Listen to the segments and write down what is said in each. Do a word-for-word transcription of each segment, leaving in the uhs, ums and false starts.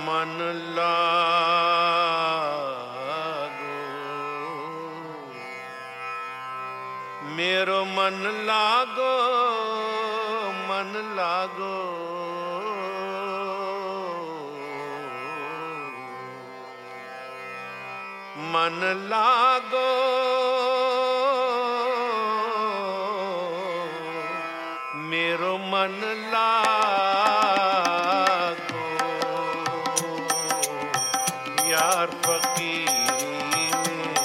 मन लागो, मेरो मन लागो, मन लागो, मन लागो, मेरो मन लागो, यार फकीरी में,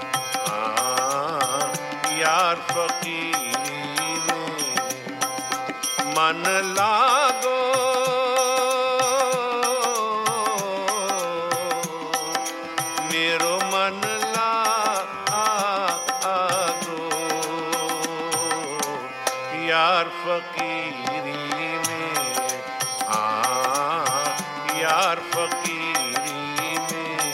हाँ यार फकीरी में मन लागो, मेरो मन लागो, यार फकीरी में, हाँ यार फकीरी में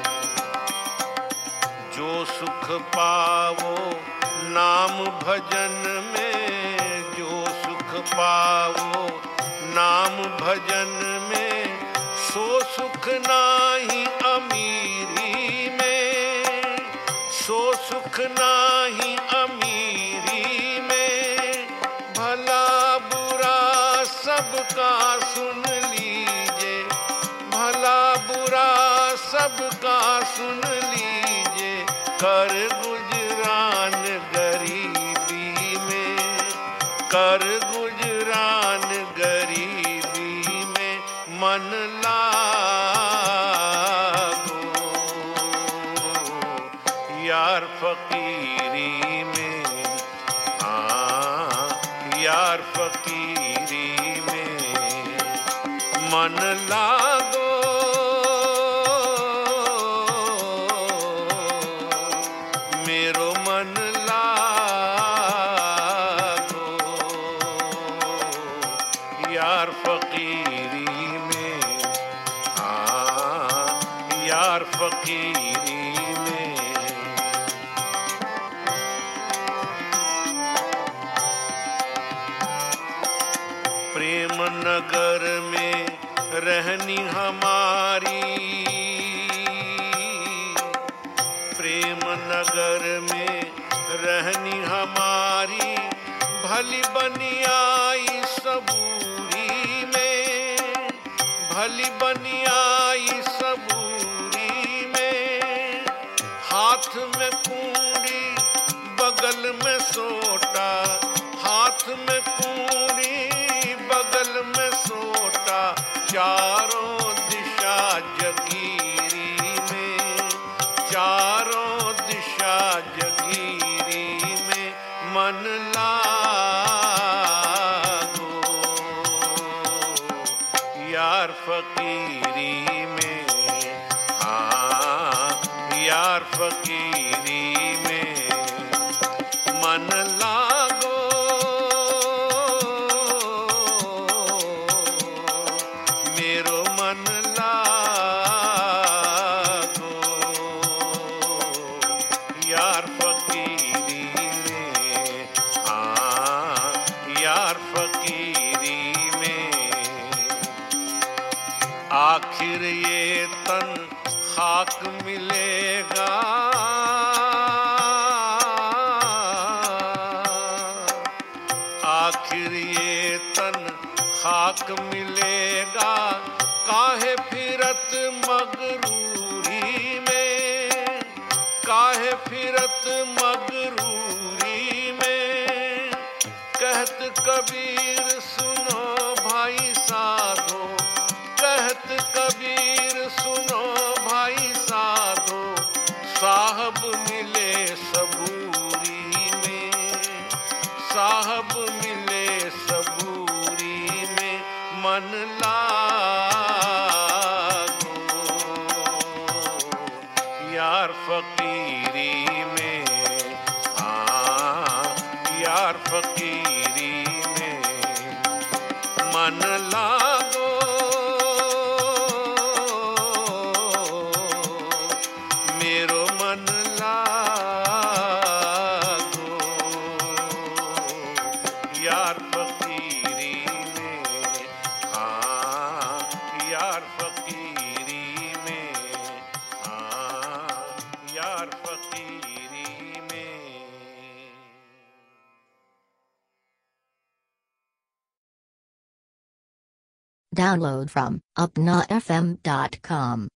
जो सुख पावो नाम भजन में, जो सुख पावो नाम भजन में, सो सुख नाही अमीरी में, सो सुख नाही अमीरी में, भला बुरा सबका सुन लीजिए, भला बुरा सबका सुन लीजिए, कर गुजरान गरीबी में, कर गुजरान गरीबी में मन लागो, यार फकीरी में, हाँ यार फकीरी में मन लागो, मेरो मन लागो, यार फकीरी में, हाँ यार फकीरी में प्रेम नगर में रहनी हमारी, प्रेम नगर में रहनी हमारी, भली बनी आई सबूरी में, भली बनी आई सबूरी में, हाथ में कुंडी बगल में सोटा, हाथ में कुंडी बगल में सोटा, चारों दिशा जगीरी में, चारों दिशा जगीरी में मन लागो, यार फकीरी में, हाँ यार फकीरी में मन लागो, मेरो मन लागो, यार फकीरी में, हाँ यार फकीरी में आखिर ये तन खाक मिलेगा, आखिर ये तन खाक मिलेगा, काहे फिरत मगरूरी में, काहे फिरत मगरूरी में, कहत कबीर सुनो भाई साधो, कहत कबीर सुनो भाई साधो, साहब मिले सबूरी में, साहब मिले सबूरी में मन लागो, यार फकीरी में, हाँ यार फकीरी में मन लागो, मेरो मन लागो, यार फकीरी में, हाँ यार फकीरी Download from upnafm dot com.